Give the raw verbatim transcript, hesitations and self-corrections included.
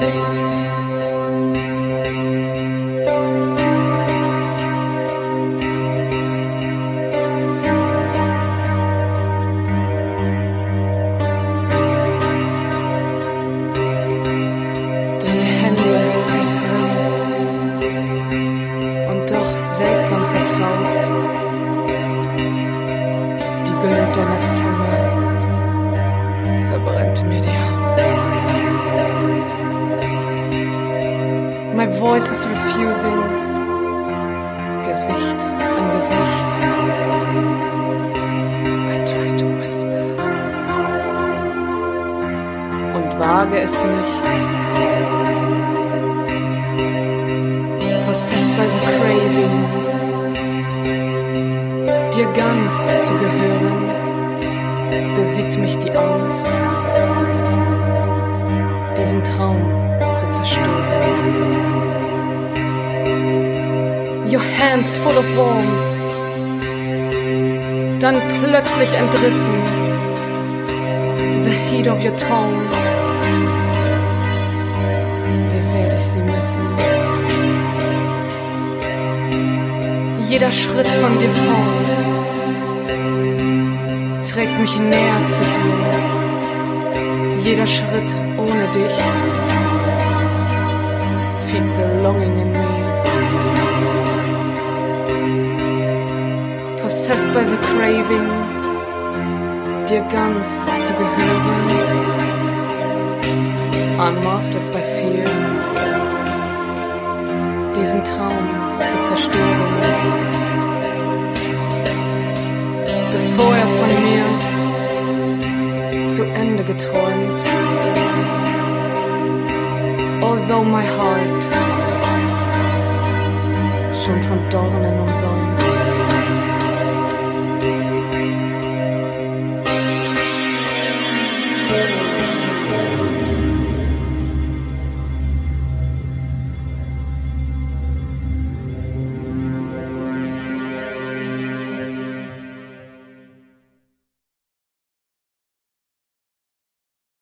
Voice is refusing, Gesicht an Gesicht. I try to whisper und wage es nicht. Possessed by the craving, dir ganz zu gehören, besiegt mich die Angst, diesen Traum zu zerstören. Your hands full of warmth, dann plötzlich entrissen, the heat of your tongue, wie werde ich sie missen? Jeder Schritt von dir fort trägt mich näher zu dir, jeder Schritt ohne dich feed the longing in me. Possessed by the craving, dir ganz zu gehören. I'm mastered by fear, diesen Traum zu zerstören. Bevor er von mir zu Ende geträumt, although my heart schon von Dornen umsäumt.